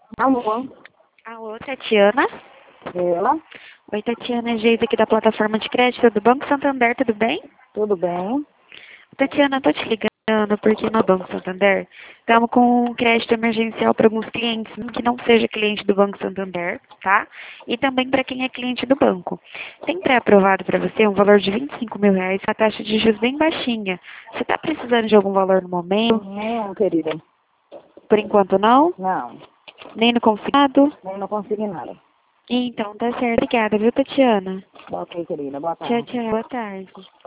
Alô, Alô, Tatiana? ela, Oi, Tatiana, é Geisa aqui da plataforma de crédito do Banco Santander, tudo bem? tudo bem? Tatiana, eu tô te ligando porque no Banco Santander estamos com um crédito emergencial para alguns clientes que não seja cliente do Banco Santander, tá? E também para quem é cliente do banco. Tem pré-aprovado para você um valor de R$ 25.000, a taxa de juros bem baixinha. Você está precisando de algum valor no momento? Não, querida. Por enquanto não? Não, Nem no consignado? eu não consegui nada. Então, tá certo. Obrigada, viu, Tatiana? Ok, querida. Boa Tchau, tarde. tchau. Boa tarde.